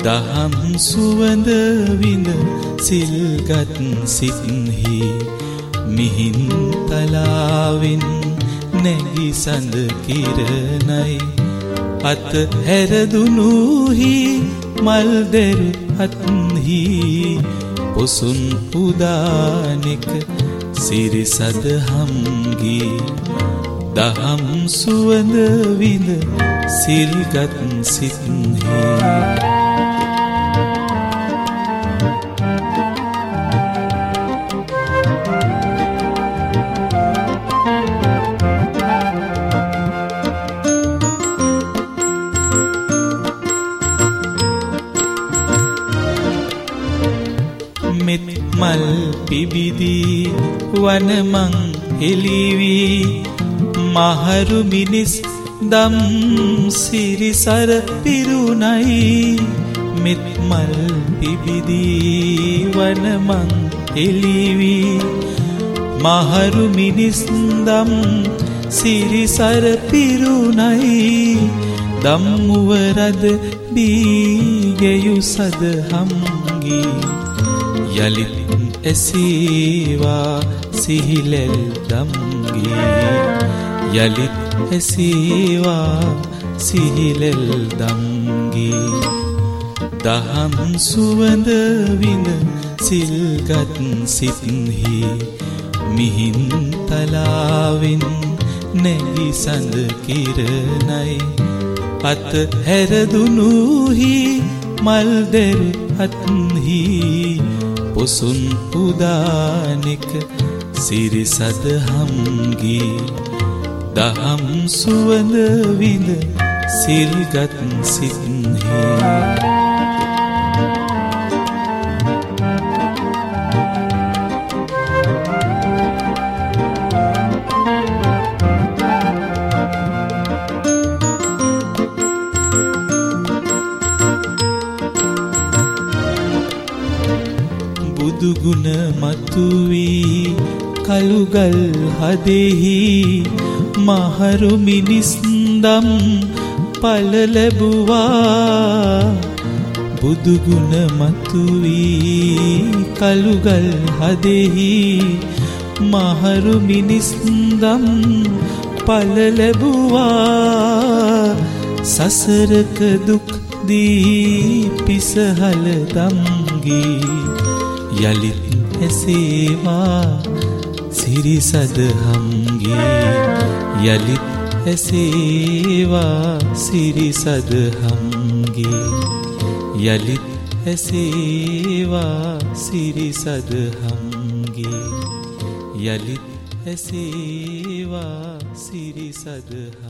දහම් සුවඳ විඳ සිල්ගත් සිත්හි මිහින් තලාවෙන් නැගි සඳ කිරණයි අත හැරදුනුහි මල්දෙරු අත්හි පොසුන් උදානෙක සිරිසද හම්ගී දහම් සුවඳ විඳ සිල්ගත් සිත්හි මෙත් මල් පිබිදී වනමං එළිවී මහරු මිනිස් දම් සිරිසර පිරුණයි මෙත් මල් පිබිදී වනමං එළිවී මහරු මිනිස් දම් සිරිසර පිරුණයි දම්මුවරද බීගයු සද හම්ගී යලිත් ඇසීවා සිහිලෙල් දම්ගී යලිත් ඇසීවා සිහිලෙල් දම්ගී දහම් සුවඳ විඳ සිල්ගත් සිත්හි මිහින් තලාවෙන් නැගි සඳ කිරණයි අත හැරදුනුහි මල්දෙරු අත්හි පොසුන් උදානෙක සිරිසද හම්ගී දහම් සුවඳ විඳ සිල්ගත් සිත්හි බුදුගුණ මතුවී කළුගල් හදෙහි මහරු මිනිස් දම් පල ලැබුවා බුදුගුණ මතුවී කළුගල් හදෙහි මහරු මිනිස් දම් පල ලැබුවා සසරක දුක් දී පිසහල දම්ගී යලිත් ඇසේවා සිරිසද හම්ගී යලිත් ඇසේවා සිරිසද හම්ගී යලිත් ඇසේවා සිරිසද හම්ගී යලිත් ඇසේවා සිරිසද හම්ගී